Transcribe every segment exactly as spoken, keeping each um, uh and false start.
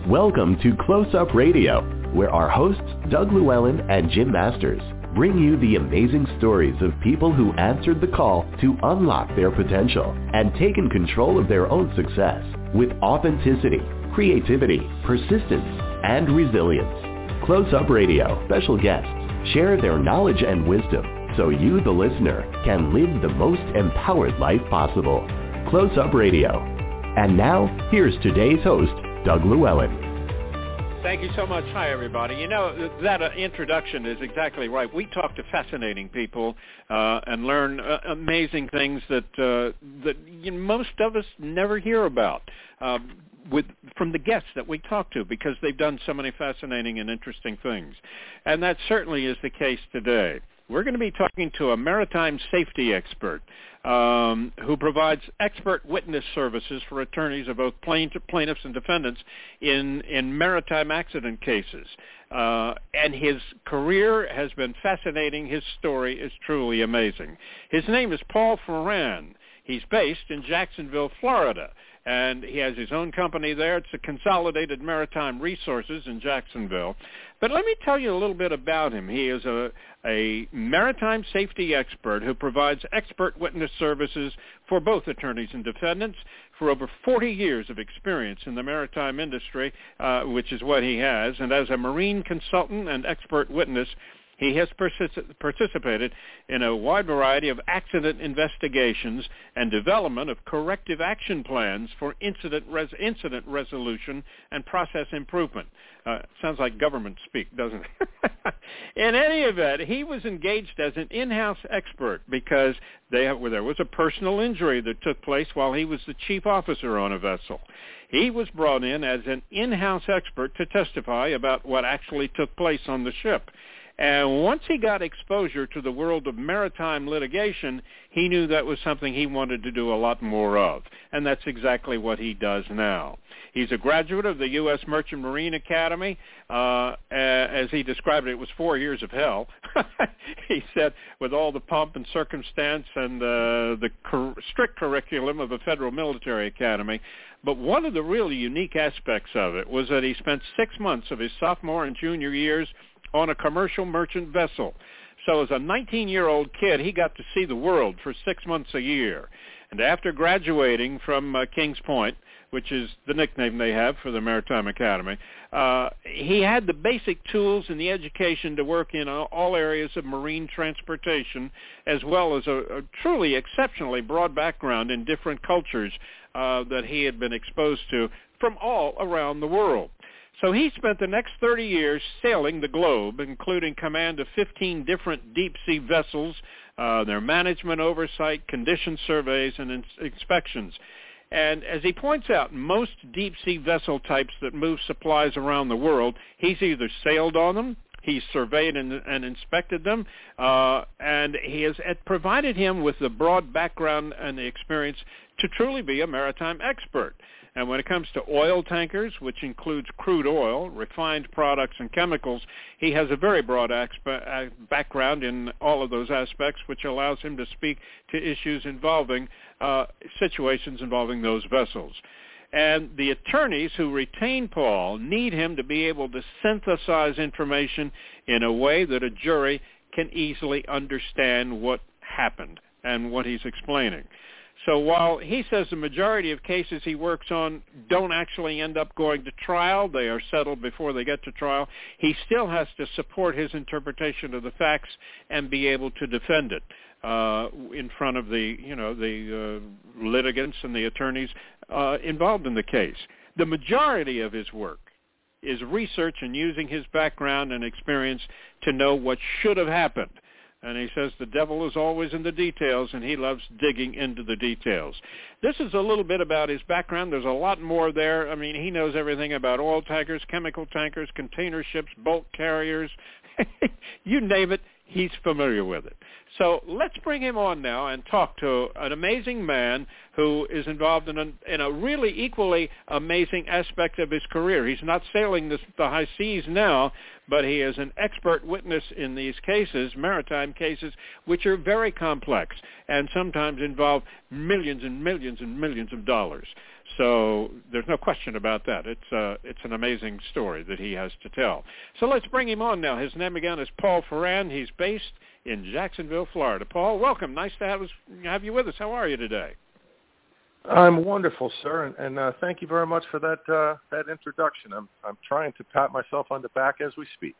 Welcome to Close Up Radio, where our hosts, Doug Llewellyn and Jim Masters, bring you the amazing stories of people who answered the call to unlock their potential and taken control of their own success with authenticity, creativity, persistence, and resilience. Close Up Radio special guests share their knowledge and wisdom so you, the listener, can live the most empowered life possible. Close Up Radio. And now, here's today's host, Doug Llewellyn. Thank you so much. Hi, everybody. You know, that uh, introduction is exactly right. We talk to fascinating people uh, and learn uh, amazing things that uh, that you know, most of us never hear about uh, with from the guests that we talk to, because they've done so many fascinating and interesting things. And that certainly is the case today. We're going to be talking to a maritime safety expert um, who provides expert witness services for attorneys of both plaintiff, plaintiffs and defendants in, in maritime accident cases. Uh, and his career has been fascinating. His story is truly amazing. His name is Paul Foran. He's based in Jacksonville, Florida, and he has his own company there. It's a Consolidated Maritime Resources in Jacksonville. But let me tell you a little bit about him. He is a, a maritime safety expert who provides expert witness services for both attorneys and defendants for over forty years of experience in the maritime industry, uh, which is what he has. And as a marine consultant and expert witness, he has partic- participated in a wide variety of accident investigations and development of corrective action plans for incident res- incident resolution and process improvement. Uh, sounds like government speak, doesn't it? In any event, he was engaged as an in-house expert because they have, well, there was a personal injury that took place while he was the chief officer on a vessel. He was brought in as an in-house expert to testify about what actually took place on the ship. And once he got exposure to the world of maritime litigation, he knew that was something he wanted to do a lot more of. And that's exactly what he does now. He's a graduate of the U S Merchant Marine Academy. Uh, as he described it, it was four years of hell. He said, with all the pomp and circumstance and uh, the cur- strict curriculum of the Federal Military Academy. But one of the really unique aspects of it was that he spent six months of his sophomore and junior years on a commercial merchant vessel. So as a nineteen-year-old kid, he got to see the world for six months a year. And after graduating from uh, Kings Point, which is the nickname they have for the Maritime Academy, uh, he had the basic tools and the education to work in all areas of marine transportation, as well as a, a truly exceptionally broad background in different cultures uh, that he had been exposed to from all around the world. So he spent the next thirty years sailing the globe, including command of fifteen different deep-sea vessels, uh, their management oversight, condition surveys, and ins- inspections. And as he points out, most deep-sea vessel types that move supplies around the world, he's either sailed on them, he's surveyed and, and inspected them, uh, and he has it provided him with the broad background and the experience to truly be a maritime expert. And when it comes to oil tankers, which includes crude oil, refined products, and chemicals, he has a very broad exp- background in all of those aspects, which allows him to speak to issues involving uh, situations involving those vessels. And the attorneys who retain Paul need him to be able to synthesize information in a way that a jury can easily understand what happened and what he's explaining. So while he says the majority of cases he works on don't actually end up going to trial, they are settled before they get to trial, he still has to support his interpretation of the facts and be able to defend it uh, in front of the, you know, the uh, litigants and the attorneys uh, involved in the case. The majority of his work is research and using his background and experience to know what should have happened. And he says the devil is always in the details, and he loves digging into the details. This is a little bit about his background. There's a lot more there. I mean, he knows everything about oil tankers, chemical tankers, container ships, bulk carriers. You name it, he's familiar with it. So let's bring him on now and talk to an amazing man who is involved in a, in a really equally amazing aspect of his career. He's not sailing this, the high seas now, but he is an expert witness in these cases, maritime cases, which are very complex and sometimes involve millions and millions and millions of dollars. So there's no question about that. It's uh, it's an amazing story that he has to tell. So let's bring him on now. His name again is Paul Foran. He's based in Jacksonville, Florida. Paul, welcome. Nice to have us, have you with us. How are you today? I'm wonderful, sir, and, and uh, thank you very much for that uh, that introduction. I'm I'm trying to pat myself on the back as we speak.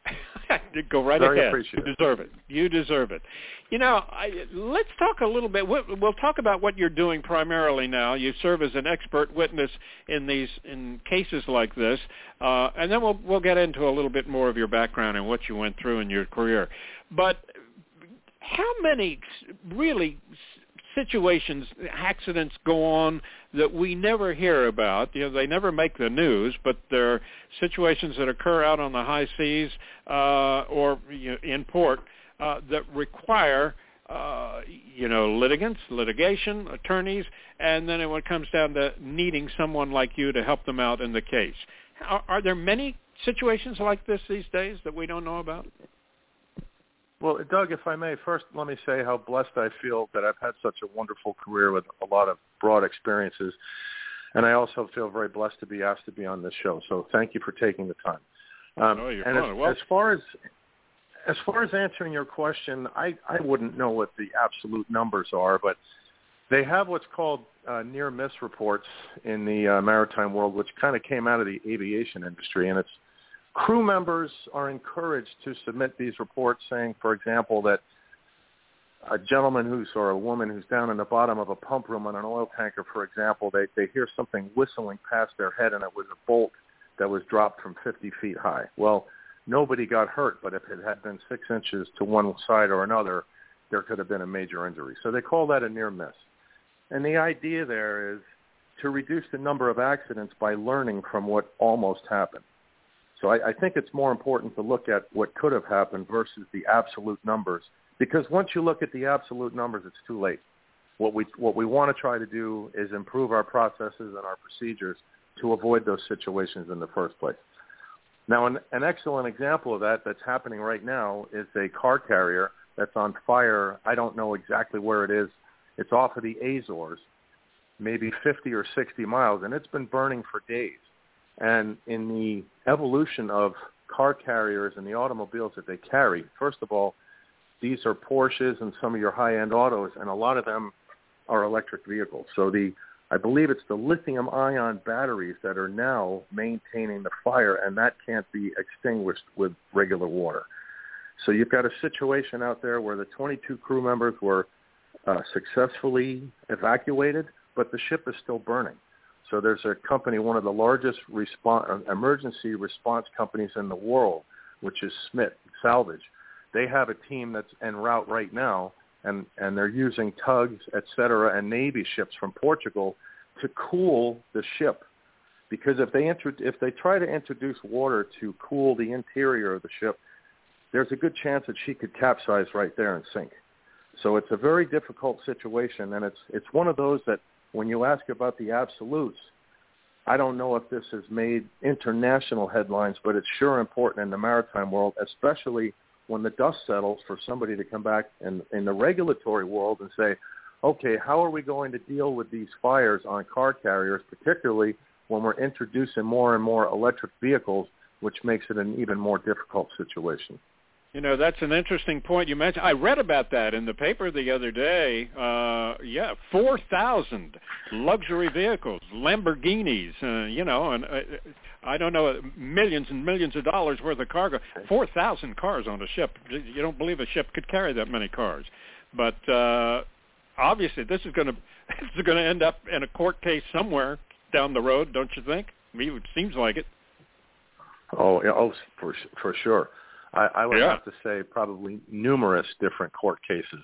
Go right Very ahead. You deserve it. You deserve it. You know, I, let's talk a little bit. We'll, we'll talk about what you're doing primarily now. You serve as an expert witness in these in cases like this, uh, and then we'll we'll get into a little bit more of your background and what you went through in your career. But how many really situations, accidents go on that we never hear about? You know, they never make the news, but they're situations that occur out on the high seas uh, or you know, in port uh, that require, uh, you know, litigants, litigation, attorneys, and then when it comes down to needing someone like you to help them out in the case. Are, are there many situations like this these days that we don't know about? Well, Doug, if I may, first let me say how blessed I feel that I've had such a wonderful career with a lot of broad experiences. And I also feel very blessed to be asked to be on this show. So thank you for taking the time. Um, oh, you're and as, well. as far as as far as answering your question, I, I wouldn't know what the absolute numbers are, but they have what's called uh, near-miss reports in the uh, maritime world, which kind of came out of the aviation industry, and it's crew members are encouraged to submit these reports saying, for example, that a gentleman who's or a woman who's down in the bottom of a pump room on an oil tanker, for example, they, they hear something whistling past their head, and it was a bolt that was dropped from fifty feet high. Well, nobody got hurt, but if it had been six inches to one side or another, there could have been a major injury. So they call that a near miss. And the idea there is to reduce the number of accidents by learning from what almost happened. So I, I think it's more important to look at what could have happened versus the absolute numbers, because once you look at the absolute numbers, it's too late. What we what we want to try to do is improve our processes and our procedures to avoid those situations in the first place. Now, an, an excellent example of that that's happening right now is a car carrier that's on fire. I don't know exactly where it is. It's off of the Azores, maybe fifty or sixty miles, and it's been burning for days. And in the evolution of car carriers and the automobiles that they carry, first of all, these are Porsches and some of your high-end autos, and a lot of them are electric vehicles. So the I believe it's the lithium-ion batteries that are now maintaining the fire, and that can't be extinguished with regular water. So you've got a situation out there where the twenty-two crew members were uh, successfully evacuated, but the ship is still burning. So there's a company, one of the largest response, emergency response companies in the world, which is Smith Salvage. They have a team that's en route right now, and, and they're using tugs, et cetera, and Navy ships from Portugal to cool the ship. Because if they inter- if they try to introduce water to cool the interior of the ship, there's a good chance that she could capsize right there and sink. So it's a very difficult situation, and it's it's one of those that when you ask about the absolutes, I don't know if this has made international headlines, but it's sure important in the maritime world, especially when the dust settles for somebody to come back in, in the regulatory world and say, okay, how are we going to deal with these fires on car carriers, particularly when we're introducing more and more electric vehicles, which makes it an even more difficult situation. You know, that's an interesting point you mentioned. I read about that in the paper the other day. Uh, yeah, four thousand luxury vehicles, Lamborghinis, uh, you know, and uh, I don't know, millions and millions of dollars worth of cargo. four thousand cars on a ship. You don't believe a ship could carry that many cars. But uh, obviously this is going to this is going to end up in a court case somewhere down the road, don't you think? I mean, it seems like it. Oh, yeah, oh, for for sure. I, I would yeah. have to say probably numerous different court cases.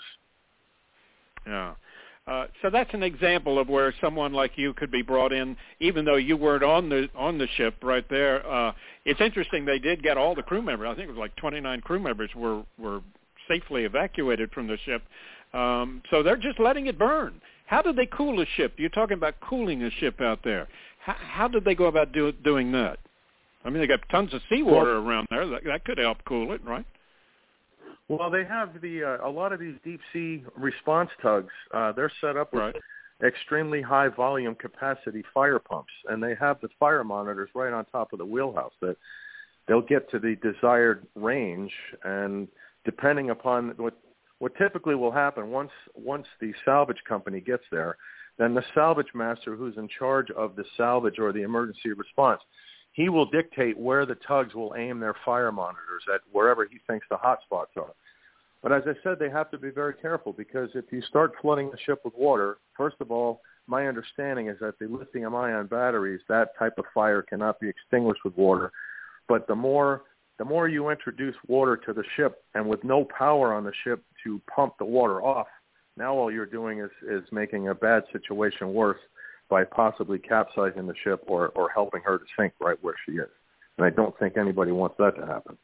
Yeah. Uh, so that's an example of where someone like you could be brought in, even though you weren't on the on the ship right there. Uh, it's interesting they did get all the crew members. I think it was like twenty-nine crew members were, were safely evacuated from the ship. Um, so they're just letting it burn. How did they cool a ship? You're talking about cooling a ship out there. How, how did they go about do, doing that? I mean, they got tons of seawater well, around there. That, that could help cool it, right? Well, they have the uh, a lot of these deep sea response tugs. Uh, they're set up with right. extremely high volume capacity fire pumps, and they have the fire monitors right on top of the wheelhouse that they'll get to the desired range. And depending upon what what typically will happen, once once the salvage company gets there, then the salvage master, who's in charge of the salvage or the emergency response, he will dictate where the tugs will aim their fire monitors at, wherever he thinks the hot spots are. But as I said, they have to be very careful, because if you start flooding the ship with water, first of all, my understanding is that the lithium-ion batteries, that type of fire cannot be extinguished with water. But the more the more you introduce water to the ship, and with no power on the ship to pump the water off, now all you're doing is, is making a bad situation worse by possibly capsizing the ship or, or helping her to sink right where she is. And I don't think anybody wants that to happen.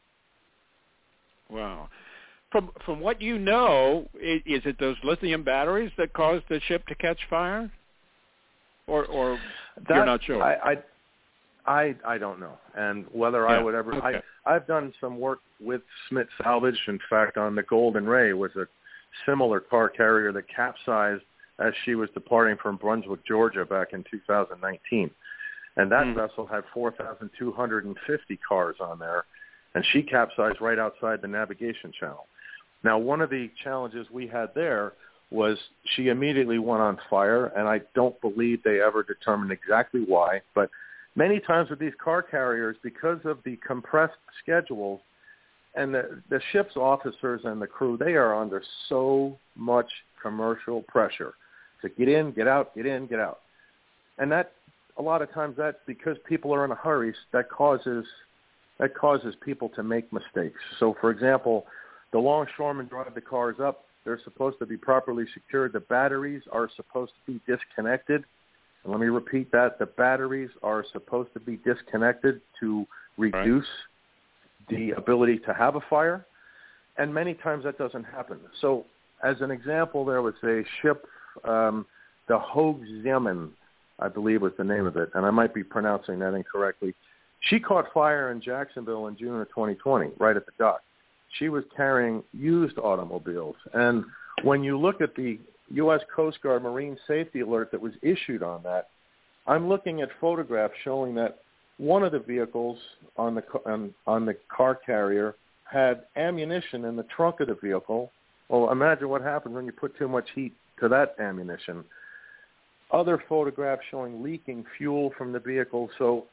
Wow. From from what you know, is, is it those lithium batteries that caused the ship to catch fire? Or or that, you're not sure? I, I I I don't know. And whether yeah. I would ever okay. I I've done some work with Smith Salvage. In fact, on the Golden Ray was a similar car carrier that capsized as she was departing from Brunswick, Georgia back in two thousand nineteen. And that mm. vessel had four thousand two hundred fifty cars on there, and she capsized right outside the navigation channel. Now, one of the challenges we had there was she immediately went on fire, and I don't believe they ever determined exactly why. But many times with these car carriers, because of the compressed schedules and the, the ship's officers and the crew, they are under so much commercial pressure to get in, get out, get in, get out. And that, a lot of times that's because people are in a hurry, that causes, that causes people to make mistakes. So, for example, the longshoremen drive the cars up. They're supposed to be properly secured. The batteries are supposed to be disconnected. And let me repeat that. The batteries are supposed to be disconnected to reduce right. the ability to have a fire. And many times that doesn't happen. So as an example, there was a ship, um, the Hoogzeeman, I believe was the name of it, and I might be pronouncing that incorrectly. She caught fire in Jacksonville in June of twenty twenty, right at the dock. She was carrying used automobiles. And when you look at the U S Coast Guard Marine Safety Alert that was issued on that, I'm looking at photographs showing that one of the vehicles on the on, on the car carrier had ammunition in the trunk of the vehicle. Well, imagine what happens when you put too much heat to that ammunition. Other photographs showing leaking fuel from the vehicle. So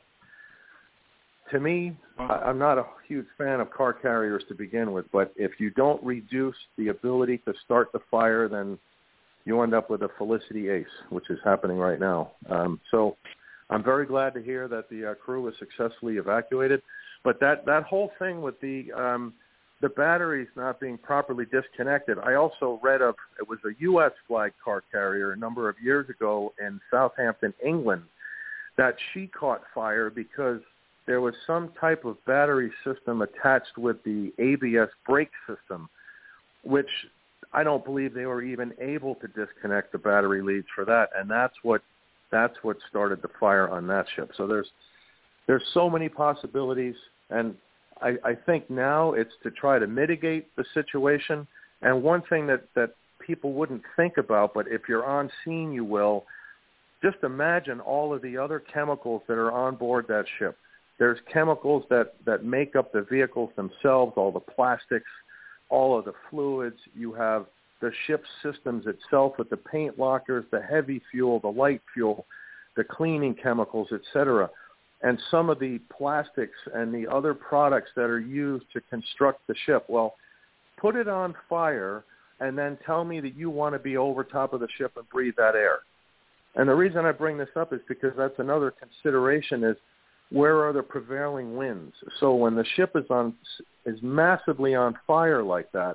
to me, I'm not a huge fan of car carriers to begin with, but if you don't reduce the ability to start the fire, then you end up with a Felicity Ace, which is happening right now. Um, so I'm very glad to hear that the uh, crew was successfully evacuated. But that, that whole thing with the um, the batteries not being properly disconnected, I also read of, it was a U S flag car carrier a number of years ago in Southampton, England, that she caught fire because there was some type of battery system attached with the A B S brake system, which I don't believe they were even able to disconnect the battery leads for that, and that's what that's what started the fire on that ship. So there's there's so many possibilities, and I, I think now it's to try to mitigate the situation. And one thing that, that people wouldn't think about, but if you're on scene, you will, just imagine all of the other chemicals that are on board that ship. There's chemicals that, that make up the vehicles themselves, all the plastics, all of the fluids. You have the ship's systems itself with the paint lockers, the heavy fuel, the light fuel, the cleaning chemicals, et cetera. And some of the plastics and the other products that are used to construct the ship. Well, put it on fire and then tell me that you want to be over top of the ship and breathe that air. And the reason I bring this up is because that's another consideration is, where are the prevailing winds? So when the ship is on is massively on fire like that,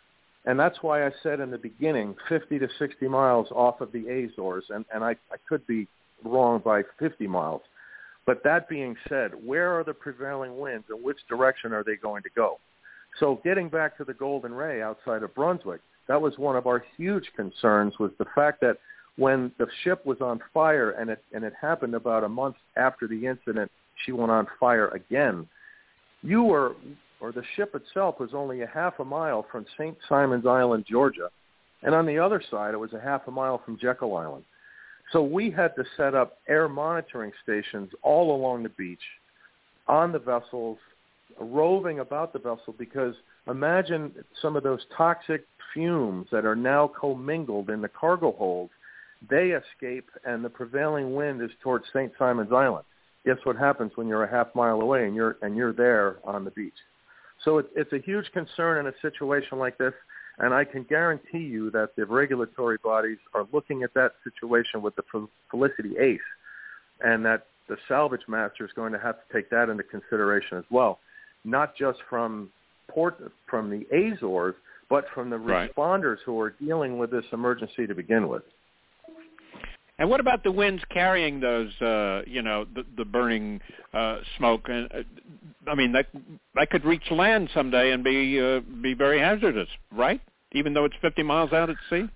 and that's why I said in the beginning, fifty to sixty miles off of the Azores, and, and I, I could be wrong by fifty miles. But that being said, where are the prevailing winds and which direction are they going to go? So getting back to the Golden Ray outside of Brunswick, that was one of our huge concerns, was the fact that when the ship was on fire, and it and it happened about a month after the incident, she went on fire again. You were, or the ship itself was only a half a mile from Saint Simons Island, Georgia, and on the other side, it was a half a mile from Jekyll Island. So we had to set up air monitoring stations all along the beach, on the vessels, roving about the vessel, because imagine some of those toxic fumes that are now commingled in the cargo holds. They escape, and the prevailing wind is towards Saint Simon's Island. Guess what happens when you're a half mile away and you're and you're there on the beach? So it, it's a huge concern in a situation like this, and I can guarantee you that the regulatory bodies are looking at that situation with the Felicity Ace, and that the salvage master is going to have to take that into consideration as well, not just from port from the Azores, but from the right. responders who are dealing with this emergency to begin with. And what about the winds carrying those, uh, you know, the, the burning uh, smoke? And uh, I mean, that that could reach land someday and be uh, be very hazardous, right? Even though it's fifty miles out at sea.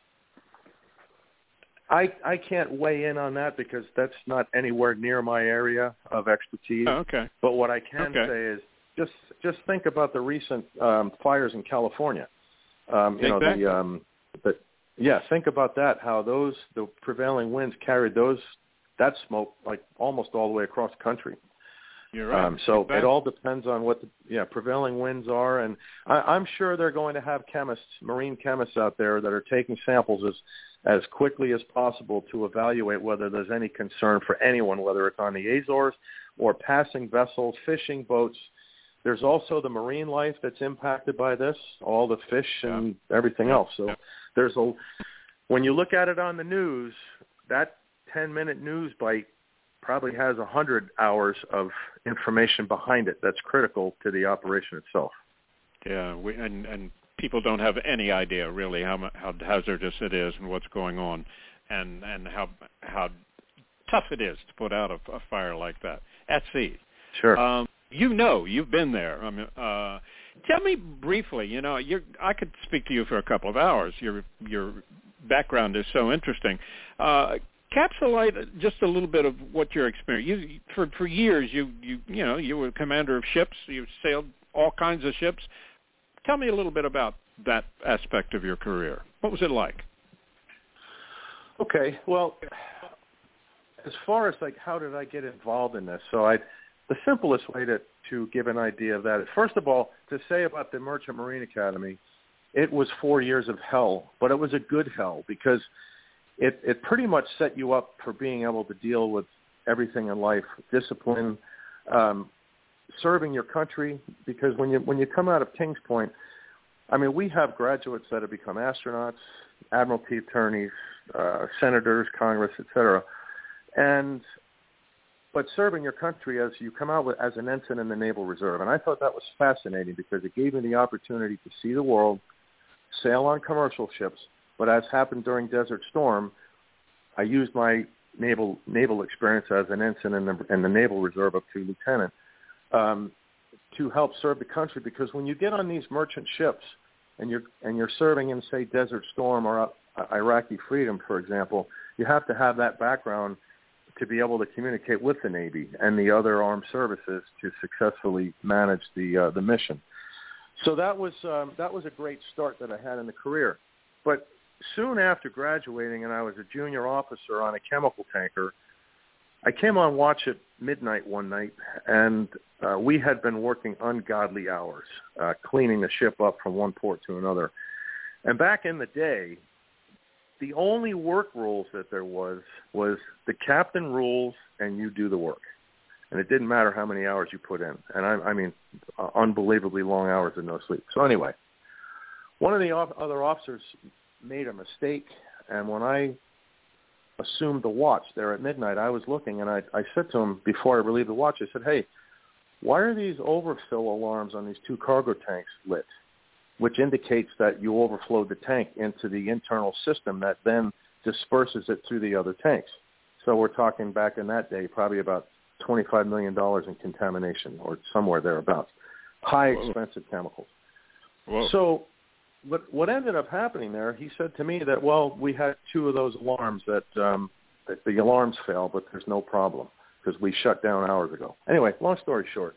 I I can't weigh in on that because that's not anywhere near my area of expertise. Oh, okay. But what I can okay. say is just just think about the recent um, fires in California. Um, you exactly. know the um, the Yeah, think about that, how those, the prevailing winds carried those, that smoke like almost all the way across the country. You're right. Um, so it all depends on what the yeah prevailing winds are. And I, I'm sure they're going to have chemists, marine chemists out there that are taking samples as, as quickly as possible to evaluate whether there's any concern for anyone, whether it's on the Azores or passing vessels, fishing boats. There's also the marine life that's impacted by this, all the fish and yeah. everything yeah. else. So yeah. there's a, when you look at it on the news, that ten-minute news bite probably has one hundred hours of information behind it that's critical to the operation itself. Yeah, we, and, and people don't have any idea really how how hazardous it is and what's going on, and and how how tough it is to put out a, a fire like that at sea. Sure. Um, You know, you've been there. I mean, uh, tell me briefly. You know, you're, I could speak to you for a couple of hours. Your your background is so interesting. Uh, capsulate just a little bit of what your experience. You for for years, you you you know, you were a commander of ships. You sailed all kinds of ships. Tell me a little bit about that aspect of your career. What was it like? Okay. Well, as far as like how did I get involved in this? So I. The simplest way to, to give an idea of that is, first of all, to say about the Merchant Marine Academy, it was four years of hell, but it was a good hell because it, it pretty much set you up for being able to deal with everything in life, discipline, um, serving your country, because when you when you come out of Kings Point, I mean, we have graduates that have become astronauts, admiralty attorneys, uh, senators, Congress, et cetera, and but serving your country as you come out with, as an ensign in the Naval Reserve. And I thought that was fascinating because it gave me the opportunity to see the world, sail on commercial ships, but as happened during Desert Storm, I used my naval naval experience as an ensign in the, in the Naval Reserve up to lieutenant um, to help serve the country. Because when you get on these merchant ships and you're, and you're serving in, say, Desert Storm or uh, Iraqi Freedom, for example, you have to have that background to be able to communicate with the Navy and the other armed services to successfully manage the uh, the mission. So that was um, that was a great start that I had in the career. But soon after graduating, and I was a junior officer on a chemical tanker, I came on watch at midnight one night, and uh, we had been working ungodly hours, uh, cleaning the ship up from one port to another. And back in the day, the only work rules that there was was the captain rules and you do the work. And it didn't matter how many hours you put in. And I, I mean, uh, unbelievably long hours and no sleep. So anyway, one of the off- other officers made a mistake. And when I assumed the watch there at midnight, I was looking and I, I said to him before I relieved the watch, I said, hey, why are these overfill alarms on these two cargo tanks lit? Which indicates that you overflowed the tank into the internal system that then disperses it through the other tanks. So we're talking back in that day probably about twenty-five million dollars in contamination or somewhere thereabouts. High Whoa. expensive chemicals. Whoa. So what what ended up happening there, he said to me that, well, we had two of those alarms that, um, that the alarms fail, but there's no problem because we shut down hours ago. Anyway, long story short,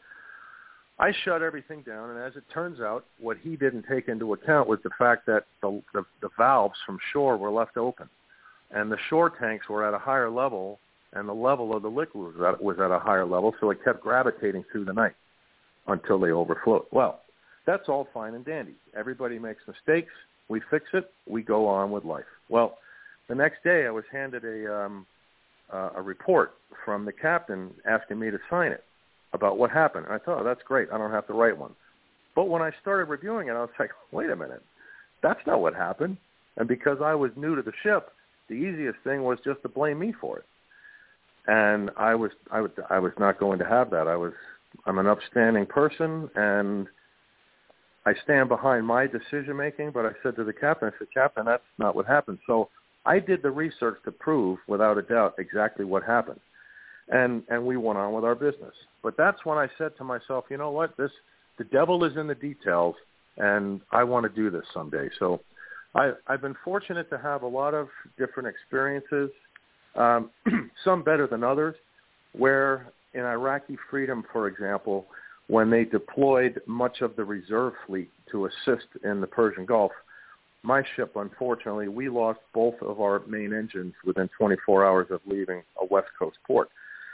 I shut everything down, and as it turns out, what he didn't take into account was the fact that the, the, the valves from shore were left open. and the shore tanks were at a higher level, and the level of the liquid was at, was at a higher level, so it kept gravitating through the night until they overflowed. Well, that's all fine and dandy. Everybody makes mistakes. We fix it. We go on with life. Well, the next day I was handed a um, uh, a report from the captain asking me to sign it about what happened. And I thought, oh, that's great. I don't have to write one. But when I started reviewing it, I was like, wait a minute. That's not what happened. And because I was new to the ship, the easiest thing was just to blame me for it. And I was I was I was not going to have that. I was I'm an upstanding person, and I stand behind my decision making. But I said to the captain, I said, Captain, that's not what happened. So I did the research to prove, without a doubt, exactly what happened. And and we went on with our business. But that's when I said to myself, you know what, this the devil is in the details, and I want to do this someday. So I, I've been fortunate to have a lot of different experiences, um, some better than others, where in Iraqi Freedom, for example, when they deployed much of the reserve fleet to assist in the Persian Gulf, my ship, unfortunately, we lost both of our main engines within twenty-four hours of leaving a West Coast port.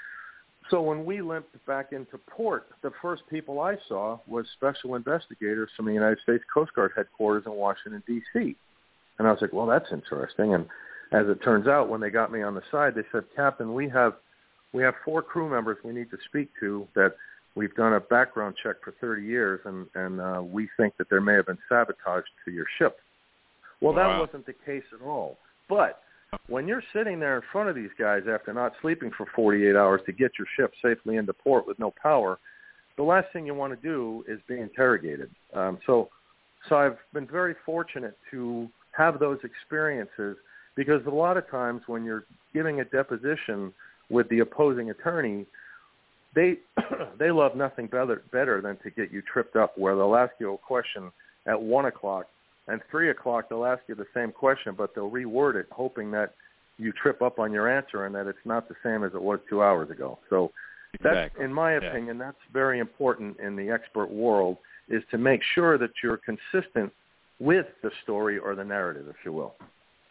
So when we limped back into port, the first people I saw was special investigators from the United States Coast Guard headquarters in Washington, D C And I was like, well, that's interesting. And as it turns out, when they got me on the side, they said, Captain, we have we have four crew members we need to speak to that we've done a background check for thirty years, and, and uh, we think that there may have been sabotage to your ship. Well, that wow. wasn't the case at all. But when you're sitting there in front of these guys after not sleeping for forty-eight hours to get your ship safely into port with no power, the last thing you want to do is be interrogated. Um, so, so I've been very fortunate to have those experiences, because a lot of times when you're giving a deposition with the opposing attorney, they they love nothing better better than to get you tripped up, where they'll ask you a question at one o'clock. And three o'clock, they'll ask you the same question, but they'll reword it, hoping that you trip up on your answer and that it's not the same as it was two hours ago. So exactly. that's, in my opinion, yeah. that's very important in the expert world, is to make sure that you're consistent with the story or the narrative, if you will.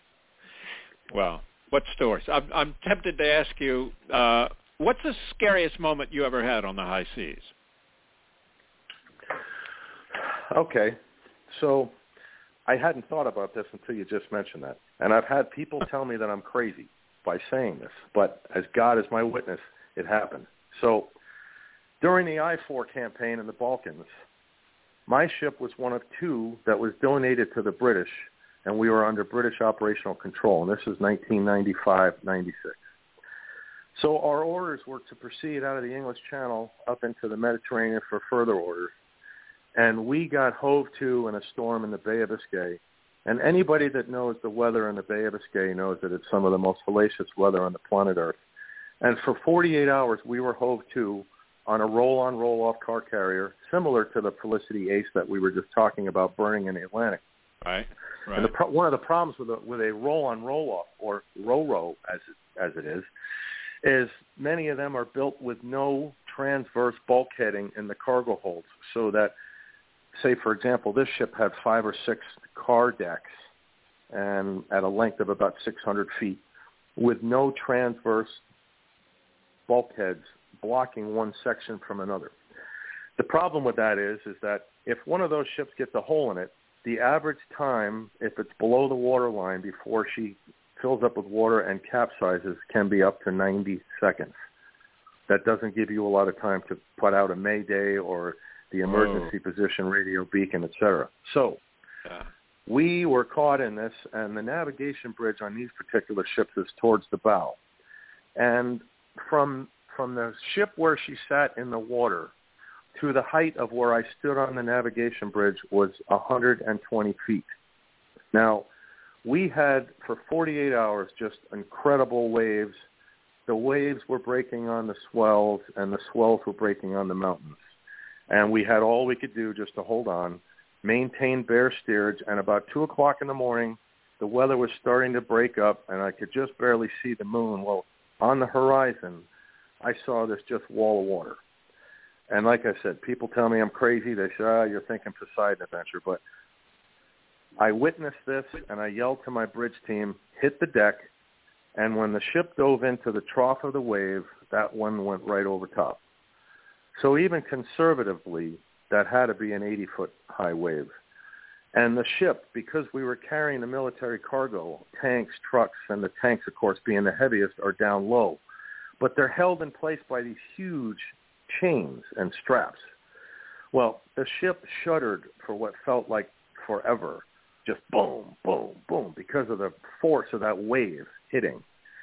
Well, what stories? I'm, I'm tempted to ask you, uh, what's the scariest moment you ever had on the high seas? Okay, so I hadn't thought about this until you just mentioned that. And I've had people tell me that I'm crazy by saying this, but as God is my witness, it happened. So during the I four campaign in the Balkans, my ship was one of two that was donated to the British, and we were under British operational control, and this was nineteen ninety-five ninety-six. So our orders were to proceed out of the English Channel up into the Mediterranean for further orders. And we got hove to in a storm in the Bay of Biscay. And anybody that knows the weather in the Bay of Biscay knows that it's some of the most hellacious weather on the planet Earth. And for forty-eight hours, we were hove to on a roll-on, roll-off car carrier, similar to the Felicity Ace that we were just talking about burning in the Atlantic. Right, right. And the pro- one of the problems with a, with a roll-on, roll-off, or ro-ro as it, as it is, is many of them are built with no transverse bulkheading in the cargo holds, so that, say, for example, this ship had five or six car decks and at a length of about six hundred feet with no transverse bulkheads blocking one section from another. The problem with that is, is that if one of those ships gets a hole in it, the average time, if it's below the waterline before she fills up with water and capsizes, can be up to ninety seconds. That doesn't give you a lot of time to put out a mayday or the emergency Whoa. position, radio beacon, et cetera. So yeah. we were caught in this, and the navigation bridge on these particular ships is towards the bow. And from from the ship where she sat in the water to the height of where I stood on the navigation bridge was one hundred twenty feet. Now, we had, for forty-eight hours, just incredible waves. The waves were breaking on the swells, and the swells were breaking on the mountains. And we had all we could do just to hold on, maintain bare steerage, and about two o'clock in the morning, the weather was starting to break up, and I could just barely see the moon. Well, on the horizon, I saw this just wall of water. And like I said, people tell me I'm crazy. They say, ah, you're thinking Poseidon Adventure. But I witnessed this, and I yelled to my bridge team, hit the deck, And when the ship dove into the trough of the wave, that one went right over top. So even conservatively, that had to be an eighty-foot high wave. And the ship, because we were carrying the military cargo, tanks, trucks, and the tanks, of course, being the heaviest, are down low. But they're held in place by these huge chains and straps. Well, the ship shuddered for what felt like forever. Just boom, boom, boom, because of the force of that wave hitting.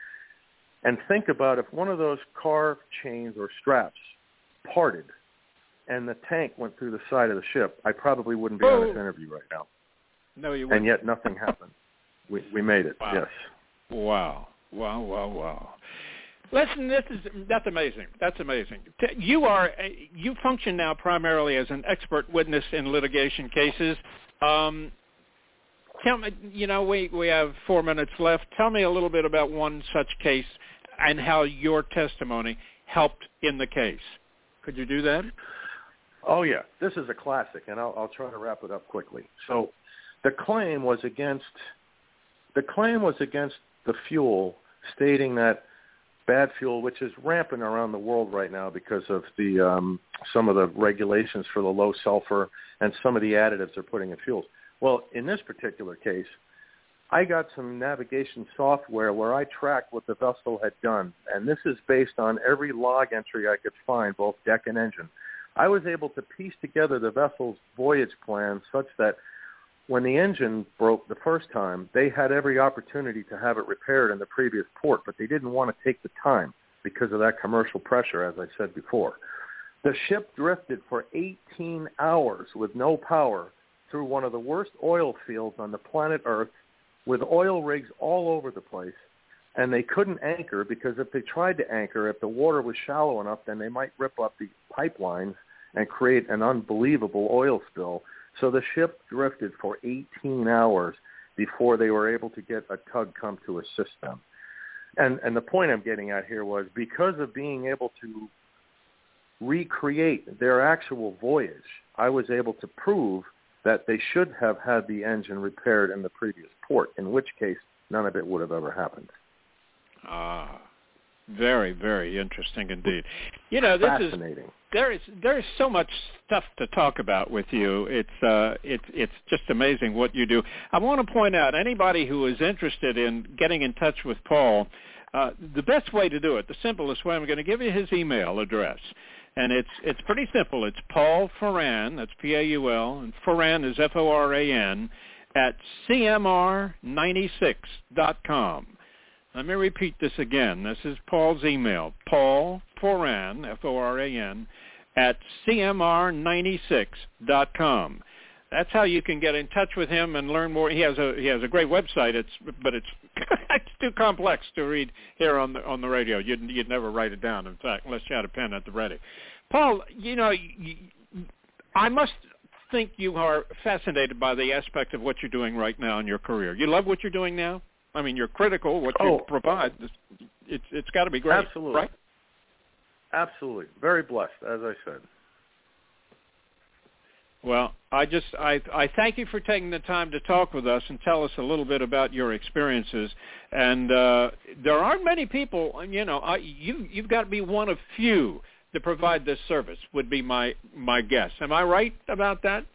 And think about if one of those car chains or straps parted and the tank went through the side of the ship, I probably wouldn't be oh. on this interview right now. No, you wouldn't. And yet nothing happened. We we made it, wow. yes. Wow, wow, wow, wow. Listen, this is that's amazing. That's amazing. You are you function now primarily as an expert witness in litigation cases. Um, tell me, you know, we we have four minutes left. Tell me a little bit about one such case and how your testimony helped in the case. Could you do that? Oh yeah, this is a classic, and I'll, I'll try to wrap it up quickly. So, the claim was against the claim was against the fuel, stating that bad fuel, which is rampant around the world right now because of the um, some of the regulations for the low sulfur and some of the additives they're putting in fuels. Well, in this particular case, I got some navigation software where I tracked what the vessel had done, and this is based on every log entry I could find, both deck and engine. I was able to piece together the vessel's voyage plan such that when the engine broke the first time, they had every opportunity to have it repaired in the previous port, but they didn't want to take the time because of that commercial pressure, as I said before. The ship drifted for eighteen hours with no power through one of the worst oil fields on the planet Earth, with oil rigs all over the place, and they couldn't anchor because if they tried to anchor, if the water was shallow enough, then they might rip up the pipelines and create an unbelievable oil spill. So the ship drifted for eighteen hours before they were able to get a tug come to assist them. And, and the point I'm getting at here was because of being able to recreate their actual voyage, I was able to prove that they should have had the engine repaired in the previous port, in which case none of it would have ever happened. Ah, very, very interesting indeed. You know, this Fascinating. is there is there is so much stuff to talk about with you. It's uh, it's it's just amazing what you do. I want to point out anybody who is interested in getting in touch with Paul, uh, the best way to do it, the simplest way. I'm going to give you his email address. And it's it's pretty simple. It's Paul Foran, that's P A U L, and Foran is F O R A N, at C M R ninety-six dot com. Let me repeat this again. This is Paul's email, Paul Foran, F O R A N, at C M R ninety-six dot com. That's how you can get in touch with him and learn more. He has a he has a great website. It's but it's it's too complex to read here on the on the radio. You'd you'd never write it down, in fact, unless you had a pen at the ready. Paul, you know, you, I must think you are fascinated by the aspect of what you're doing right now in your career. You love what you're doing now? I mean, you're critical. What you oh, provide, it's it's got to be great. Absolutely, right? Absolutely, very blessed, as I said. Well, I just I I thank you for taking the time to talk with us and tell us a little bit about your experiences. And uh, there aren't many people, you know, I, you you've got to be one of few to provide this service. Would be my my guess. Am I right about that?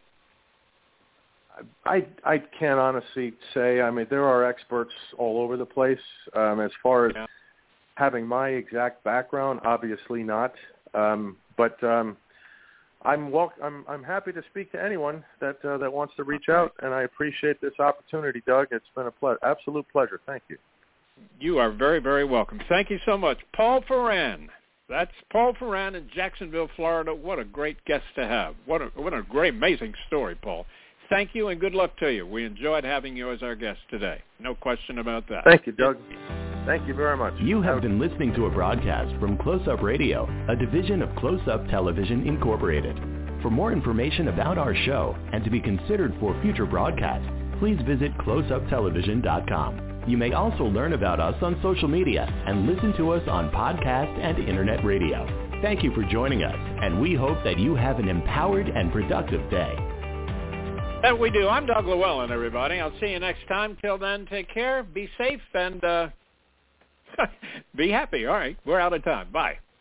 I I can't honestly say. I mean, there are experts all over the place. Um, as far as yeah. having my exact background, obviously not. Um, but um, I'm wel- I'm I'm happy to speak to anyone that uh, that wants to reach out, and I appreciate this opportunity, Doug. It's been a ple- absolute pleasure. Thank you. You are very, very welcome. Thank you so much, Paul Foran. That's Paul Foran in Jacksonville, Florida. What a great guest to have. What a what a great, amazing story, Paul. Thank you and good luck to you. We enjoyed having you as our guest today. No question about that. Thank you, Doug. Thank you very much. You have been listening to a broadcast from Close Up Radio, a division of Close Up Television Incorporated. For more information about our show and to be considered for future broadcasts, please visit close up television dot com. You may also learn about us on social media and listen to us on podcast and internet radio. Thank you for joining us, and we hope that you have an empowered and productive day. That we do. I'm Doug Llewellyn, everybody. I'll see you next time. Till then, take care, be safe, and uh, Be happy. All right. We're out of time. Bye.